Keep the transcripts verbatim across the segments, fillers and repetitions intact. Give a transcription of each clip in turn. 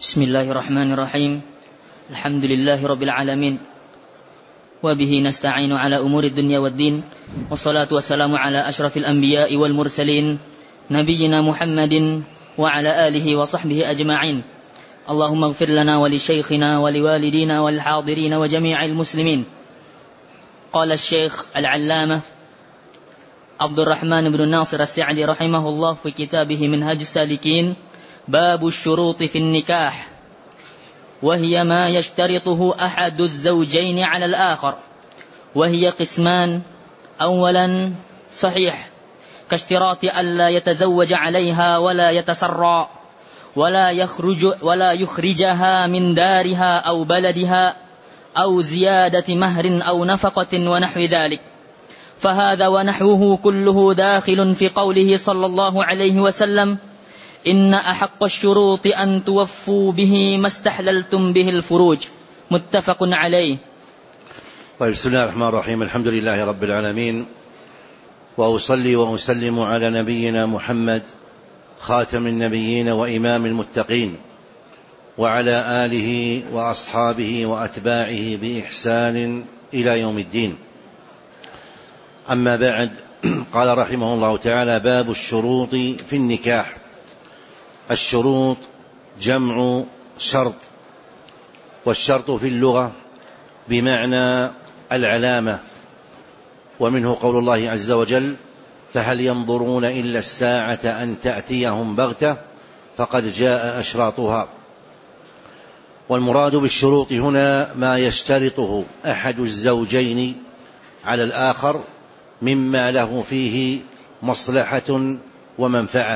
بسم الله الرحمن الرحيم. الحمد لله رب العالمين، وبه نستعين على أمور الدنيا والدين، والصلاة والسلام على أشرف الأنبياء والمرسلين نبينا محمد وعلى آله وصحبه أجمعين. اللهم اغفر لنا ولشيخنا ولوالدينا والحاضرين وجميع المسلمين. قال الشيخ العلامة عبد الرحمن بن ناصر السعدي رحمه الله في كتابه منهج السالكين: باب الشروط في النكاح، وهي ما يشترطه أحد الزوجين على الآخر، وهي قسمان: أولا صحيح، كاشتراط ألا يتزوج عليها ولا يتسرى ولا يخرج ولا يخرجها من دارها أو بلدها أو زيادة مهر أو نفقة ونحو ذلك، فهذا ونحوه كله داخل في قوله صلى الله عليه وسلم: إن أحق الشروط أن توفوا به ما استحللتم به الفروج، متفق عليه. طيب، بسم الله الرحمن الرحيم. الحمد لله رب العالمين، وأصلي وأسلم على نبينا محمد خاتم النبيين وإمام المتقين، وعلى آله وأصحابه وأتباعه بإحسان إلى يوم الدين. أما بعد، قال رحمه الله تعالى: باب الشروط في النكاح. الشروط جمع شرط، والشرط في اللغة بمعنى العلامة، ومنه قول الله عز وجل: فهل ينظرون إلا الساعة أن تأتيهم بغتة فقد جاء أشراطها. والمراد بالشروط هنا ما يشترطه أحد الزوجين على الآخر مما له فيه مصلحة ومنفعة،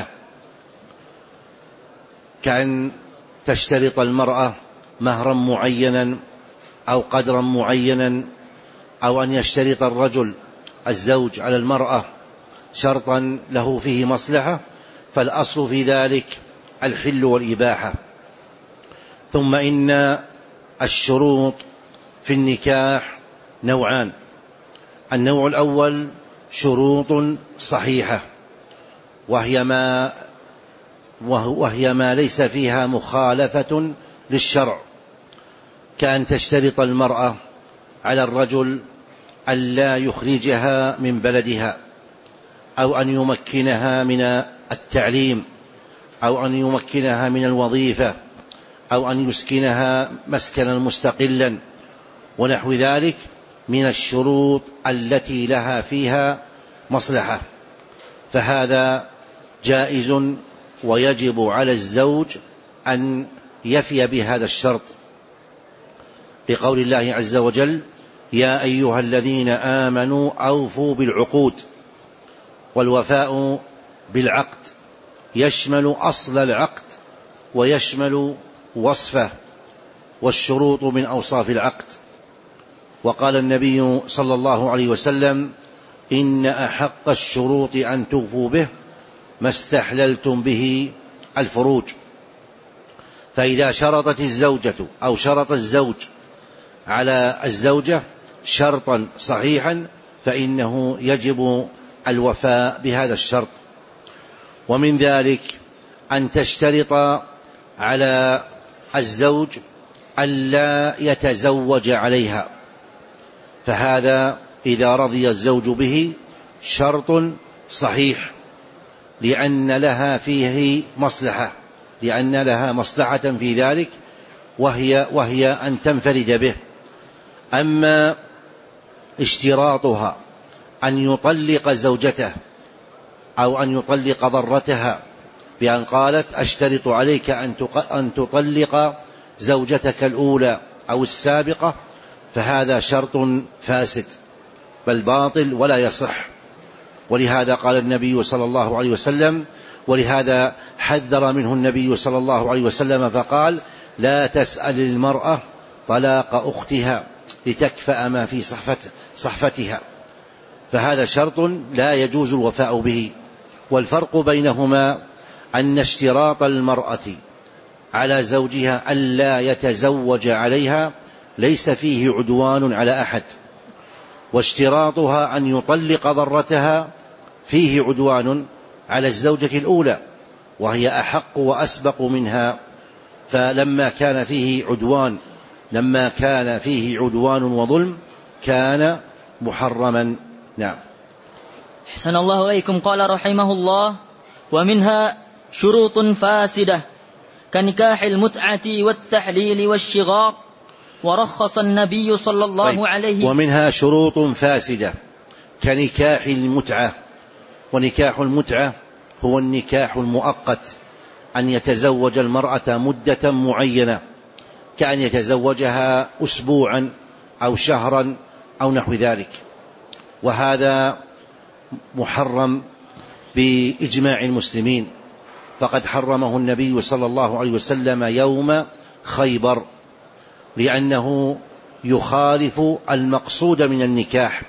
كأن تشترط المرأة مهرا معينا أو قدرا معينا، أو أن يشترط الرجل الزوج على المرأة شرطا له فيه مصلحة، فالأصل في ذلك الحل والإباحة. ثم إن الشروط في النكاح نوعان: النوع الأول شروط صحيحة، وهي ما وهي ما ليس فيها مخالفة للشرع، كأن تشترط المرأة على الرجل ألا يخرجها من بلدها، أو أن يمكنها من التعليم، أو أن يمكنها من الوظيفة، أو أن يسكنها مسكنا مستقلا، ونحو ذلك من الشروط التي لها فيها مصلحة، فهذا جائز، ويجب على الزوج أن يفي بهذا الشرط، بقول الله عز وجل: يا أيها الذين آمنوا أوفوا بالعقود. والوفاء بالعقد يشمل أصل العقد ويشمل وصفه، والشروط من أوصاف العقد. وقال النبي صلى الله عليه وسلم: إن أحق الشروط أن توفوا به ما استحللتم به الفروج. فإذا شرطت الزوجة أو شرط الزوج على الزوجة شرطا صحيحا فإنه يجب الوفاء بهذا الشرط. ومن ذلك أن تشترط على الزوج ألا يتزوج عليها، فهذا إذا رضي الزوج به شرط صحيح، لأن لها فيه مصلحة لأن لها مصلحة في ذلك، وهي, وهي أن تنفرد به. أما اشتراطها أن يطلق زوجته أو أن يطلق ضرتها بأن قالت: أشترط عليك أن تطلق زوجتك الأولى أو السابقة، فهذا شرط فاسد بل باطل ولا يصح. ولهذا قال النبي صلى الله عليه وسلم، ولهذا حذر منه النبي صلى الله عليه وسلم فقال: لا تسأل المرأة طلاق أختها لتكفأ ما في صحفتها، فهذا شرط لا يجوز الوفاء به. والفرق بينهما أن اشتراط المرأة على زوجها ألا يتزوج عليها ليس فيه عدوان على أحد، واشتراطها أن يطلق ضرتها فيه عدوان على الزوجة الأولى، وهي أحق وأسبق منها فلما كان فيه عدوان لما كان فيه عدوان وظلم كان محرما. نعم. أحسن الله إليكم. قال رحمه الله: ومنها شروط فاسدة كنكاح المتعة والتحليل والشغار، ورخص النبي صلى الله طيب. عليه وسلم. ومنها شروط فاسدة كنكاح المتعة. ونكاح المتعة هو النكاح المؤقت، أن يتزوج المرأة مدة معينة، كأن يتزوجها أسبوعا أو شهرا أو نحو ذلك، وهذا محرم بإجماع المسلمين، فقد حرمه النبي صلى الله عليه وسلم يوم خيبر، لأنه يخالف المقصود من النكاح،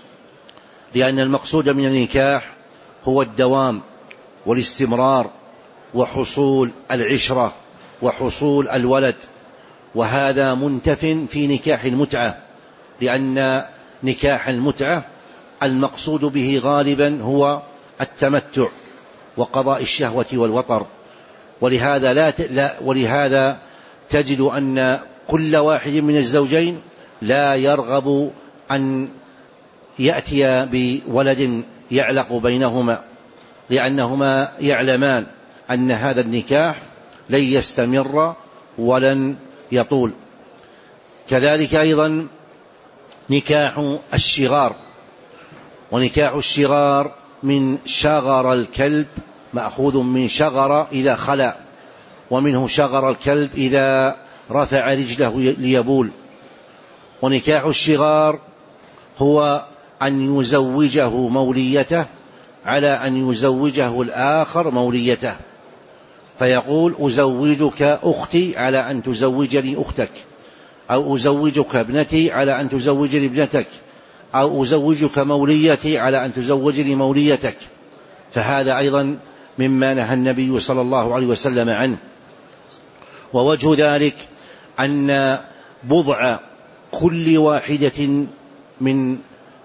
لأن المقصود من النكاح هو الدوام والاستمرار وحصول العشرة وحصول الولد، وهذا منتف في نكاح المتعة، لأن نكاح المتعة المقصود به غالبا هو التمتع وقضاء الشهوة والوطر، ولهذا, لا ت... لا ولهذا تجد أن كل واحد من الزوجين لا يرغب أن يأتي بولد يعلق بينهما، لأنهما يعلمان أن هذا النكاح لن يستمر ولن يطول. كذلك أيضا نكاح الشغار، ونكاح الشغار من شغر الكلب، مأخوذ من شغر إذا خلع، ومنه شغر الكلب إذا رفع رجله ليبول. ونكاح الشغار هو أن يزوجه موليته على أن يزوجه الآخر موليته، فيقول: أزوجك أختي على أن تزوجني أختك، أو أزوجك ابنتي على أن تزوجني ابنتك، أو أزوجك موليتي على أن تزوجني موليتك. فهذا أيضا مما نهى النبي صلى الله عليه وسلم عنه. ووجه ذلك أن بضع كل واحدة من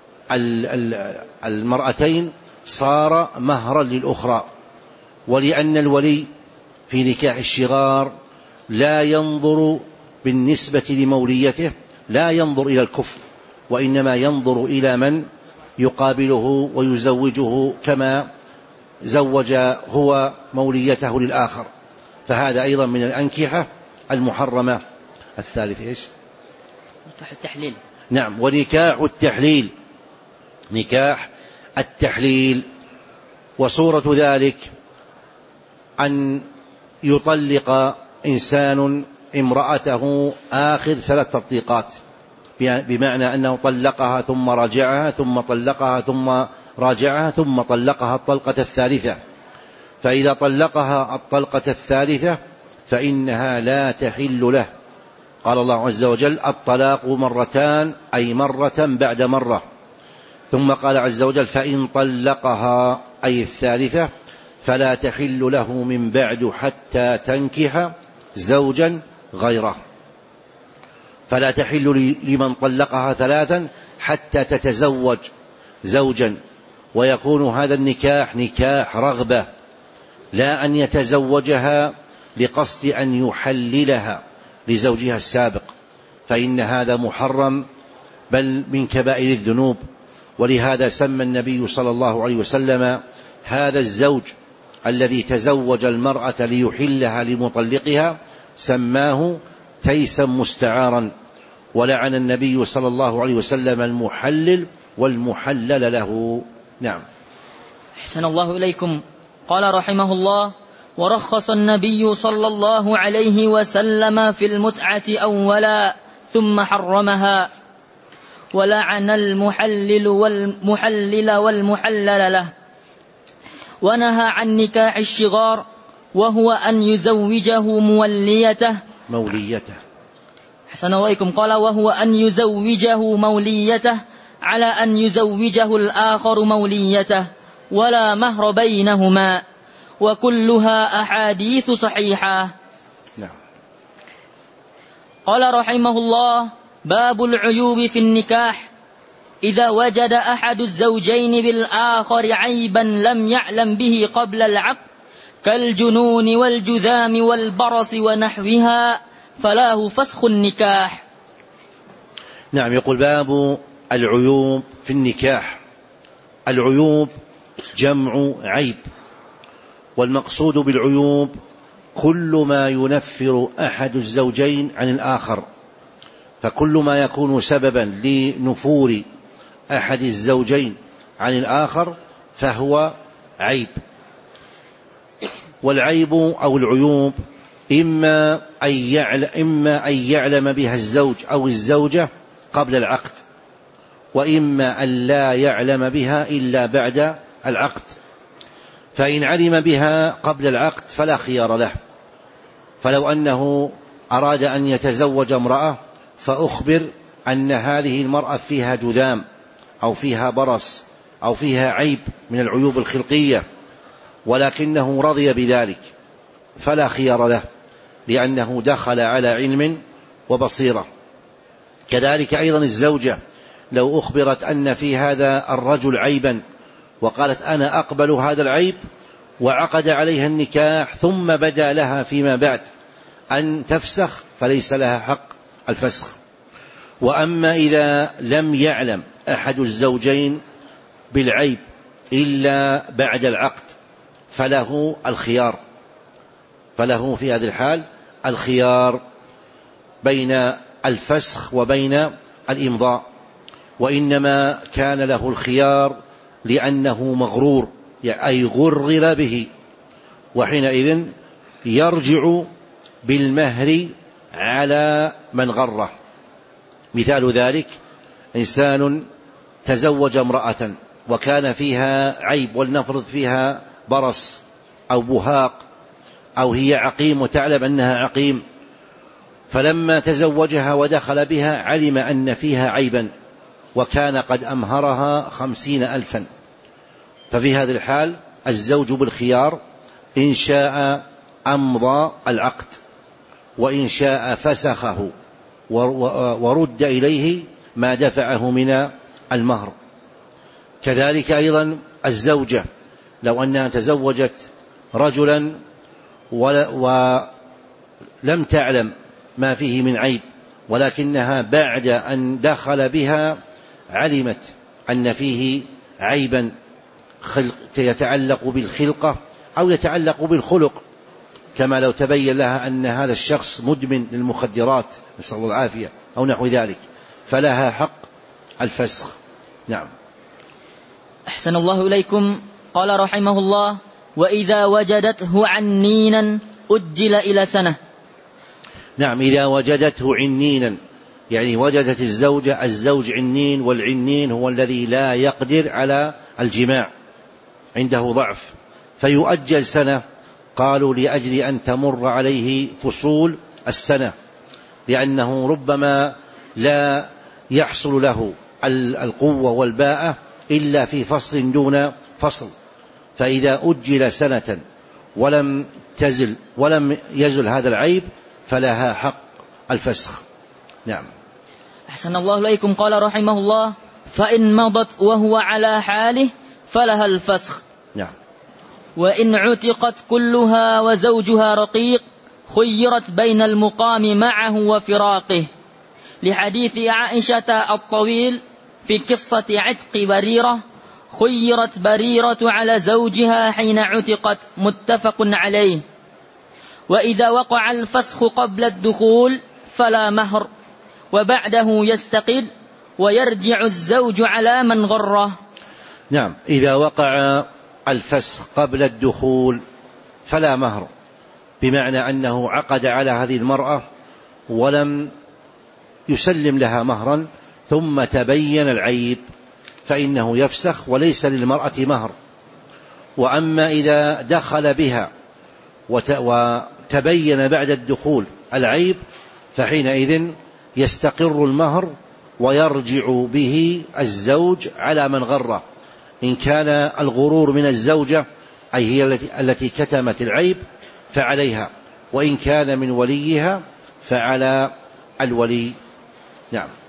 المرأتين صار مهرا للأخرى، ولأن الولي في نكاح الشغار لا ينظر بالنسبة لموليته، لا ينظر إلى الكفء، وإنما ينظر إلى من يقابله ويزوجه كما زوج هو موليته للآخر. فهذا أيضا من الأنكحة المحرمة. الثالث إيش؟ نكاح التحليل. نعم. ونكاح التحليل، نكاح التحليل، وصورة ذلك أن يطلق إنسان امرأته آخر ثلاث تطليقات، بمعنى أنه طلقها ثم راجعها ثم طلقها ثم راجعها ثم طلقها الطلقة الثالثة. فإذا طلقها الطلقة الثالثة فإنها لا تحل له. قال الله عز وجل: الطلاق مرتان، أي مرة بعد مرة. ثم قال عز وجل: فإن طلقها، أي الثالثة، فلا تحل له من بعد حتى تنكح زوجا غيره. فلا تحل لمن طلقها ثلاثا حتى تتزوج زوجا، ويكون هذا النكاح نكاح رغبة، لا أن يتزوجها لقصد أن يحللها لزوجها السابق، فإن هذا محرم بل من كبائر الذنوب. ولهذا سمى النبي صلى الله عليه وسلم هذا الزوج الذي تزوج المرأة ليحلها لمطلقها سماه تيسا مستعارا، ولعن النبي صلى الله عليه وسلم المحلل والمحلل له. نعم. أحسن الله إليكم. قال رحمه الله: ورخص النبي صلى الله عليه وسلم في المتعة أولا ثم حرمها، ولعن المحلل والمحلل والمحلل له، ونهى عن نكاح الشغار، وهو أن يزوجه موليته موليته أحسن عليكم. قال: وهو أن يزوجه موليته على أن يزوجه الآخر موليته، ولا مهر بينهما، وكلها أحاديث صحيحة. نعم. قال رحمه الله: باب العيوب في النكاح. إذا وجد أحد الزوجين بالآخر عيبا لم يعلم به قبل العقد كالجنون والجذام والبرص ونحوها فله فسخ النكاح. نعم. يقول باب العيوب في النكاح. العيوب جمع عيب، والمقصود بالعيوب كل ما ينفر أحد الزوجين عن الآخر، فكل ما يكون سببا لنفور أحد الزوجين عن الآخر فهو عيب. والعيب أو العيوب إما أن يعلم, إما أن يعلم بها الزوج أو الزوجة قبل العقد، وإما أن لا يعلم بها إلا بعد العقد. فإن علم بها قبل العقد فلا خيار له، فلو أنه أراد أن يتزوج امرأة فأخبر أن هذه المرأة فيها جذام أو فيها برص أو فيها عيب من العيوب الخلقية، ولكنه رضي بذلك فلا خيار له، لأنه دخل على علم وبصيرة. كذلك أيضا الزوجة لو أخبرت أن في هذا الرجل عيبا وقالت أنا أقبل هذا العيب وعقد عليها النكاح ثم بدا لها فيما بعد أن تفسخ فليس لها حق الفسخ. وأما إذا لم يعلم أحد الزوجين بالعيب إلا بعد العقد فله الخيار، فله في هذه الحال الخيار بين الفسخ وبين الإمضاء، وإنما كان له الخيار لأنه مغرور، أي غرر به، وحينئذ يرجع بالمهر على من غره. مثال ذلك إنسان تزوج امرأة وكان فيها عيب، ولنفرض فيها برص أو بهاق أو هي عقيم وتعلم أنها عقيم، فلما تزوجها ودخل بها علم أن فيها عيبا وكان قد أمهرها خمسين ألفا، ففي هذه الحال الزوج بالخيار، إن شاء أمضى العقد وإن شاء فسخه ورد إليه ما دفعه من المهر. كذلك أيضا الزوجة لو أنها تزوجت رجلا ولم تعلم ما فيه من عيب، ولكنها بعد أن دخل بها علمت أن فيه عيبا يتعلق بالخلقة أو يتعلق بالخلق، كما لو تبين لها أن هذا الشخص مدمن للمخدرات نسأل الله العافية أو نحو ذلك، فلها حق الفسخ. نعم. أحسن الله إليكم. قال رحمه الله: وإذا وجدته عنينا أجل إلى سنة. نعم. إذا وجدته عنينا يعني وجدت الزوجة الزوج عنين، والعنين هو الذي لا يقدر على الجماع، عنده ضعف، فيؤجل سنة. قالوا لأجل أن تمر عليه فصول السنة، لأنه ربما لا يحصل له القوة والباءة إلا في فصل دون فصل، فإذا أجل سنة ولم تزل ولم يزل هذا العيب فلها حق الفسخ. نعم. أحسن الله إليكم. قال رحمه الله: فإن مضت وهو على حاله فلها الفسخ. نعم. وإن عتقت كلها وزوجها رقيق خيرت بين المقام معه وفراقه، لحديث عائشة الطويل في قصة عتق بريرة: خيرت بريرة على زوجها حين عتقت، متفق عليه. وإذا وقع الفسخ قبل الدخول فلا مهر، وبعده يستقل ويرجع الزوج على من غره. نعم. إذا وقع الفسخ قبل الدخول فلا مهر، بمعنى أنه عقد على هذه المرأة ولم يسلم لها مهرا ثم تبين العيب فإنه يفسخ وليس للمرأة مهر. وأما إذا دخل بها وتبين بعد الدخول العيب فحينئذ يستقر المهر ويرجع به الزوج على من غره، إن كان الغرور من الزوجة أي هي التي, التي كتمت العيب فعليها، وإن كان من وليها فعلى الولي. نعم.